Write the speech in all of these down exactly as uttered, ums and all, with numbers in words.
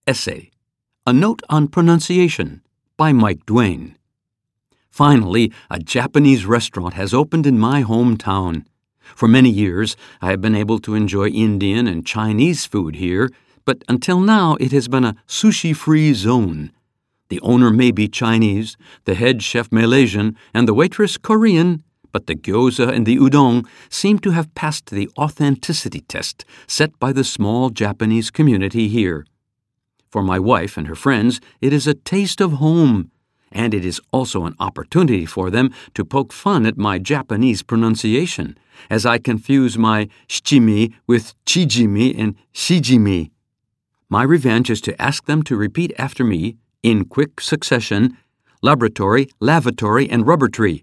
Essay, A Note on Pronunciation by Mike Duane. Finally, a Japanese restaurant has opened in my hometown. For many years, I have been able to enjoy Indian and Chinese food here, but until now it has been a sushi-free zone. The owner may be Chinese, the head chef Malaysian, and the waitress Korean, but the gyoza and the udon seem to have passed the authenticity test set by the small Japanese community here. For my wife and her friends, it is a taste of home, and it is also an opportunity for them to poke fun at my Japanese pronunciation, as I confuse my shichimi with chijimi and shijimi. My revenge is to ask them to repeat after me, in quick succession, laboratory, lavatory, and rubber tree.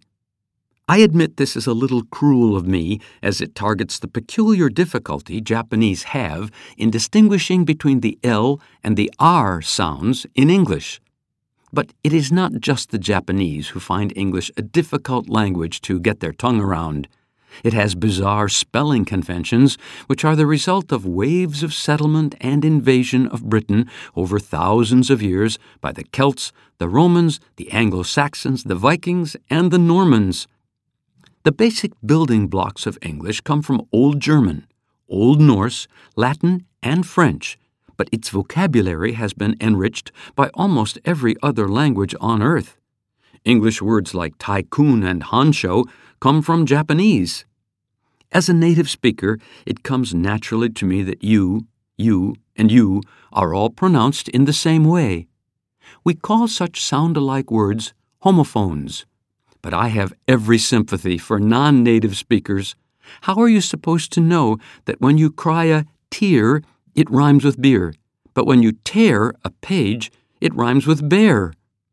I admit this is a little cruel of me, as it targets the peculiar difficulty Japanese have in distinguishing between the L and the R sounds in English. But it is not just the Japanese who find English a difficult language to get their tongue around. It has bizarre spelling conventions, which are the result of waves of settlement and invasion of Britain over thousands of years by the Celts, the Romans, the Anglo-Saxons, the Vikings, and the Normans. The basic building blocks of English come from Old German, Old Norse, Latin, and French, but its vocabulary has been enriched by almost every other language on earth. English words like tycoon and honcho come from Japanese. As a native speaker, it comes naturally to me that you, you, and you are all pronounced in the same way. We call such sound-alike words homophones. But I have every sympathy for non-native speakers. How are you supposed to know that when you cry a tear, it rhymes with beer, but when you tear a page, it rhymes with bear?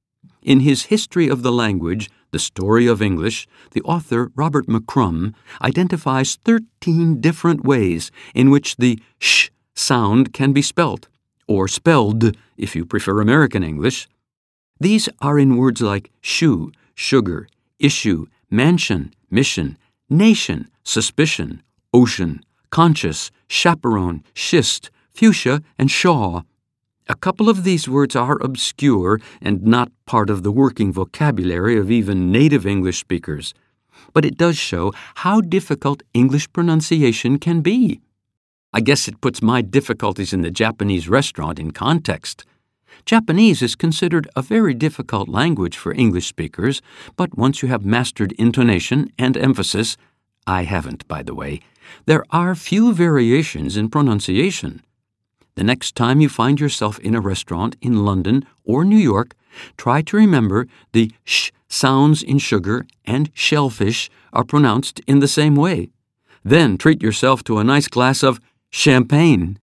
In his History of the Language, The Story of English, the author Robert McCrum identifies thirteen different ways in which the sh sound can be spelt, or spelled if you prefer American English. These are in words like shoe, sugar, issue, mansion, mission, nation, suspicion, ocean, conscious, chaperone, schist, fuchsia, and shaw. A couple of these words are obscure and not part of the working vocabulary of even native English speakers, but it does show how difficult English pronunciation can be. I guess it puts my difficulties in the Japanese restaurant in context. Japanese is considered a very difficult language for English speakers, but once you have mastered intonation and emphasis, I haven't, by the way, there are few variations in pronunciation. The next time you find yourself in a restaurant in London or New York, try to remember the sh sounds in sugar and shellfish are pronounced in the same way. Then treat yourself to a nice glass of champagne.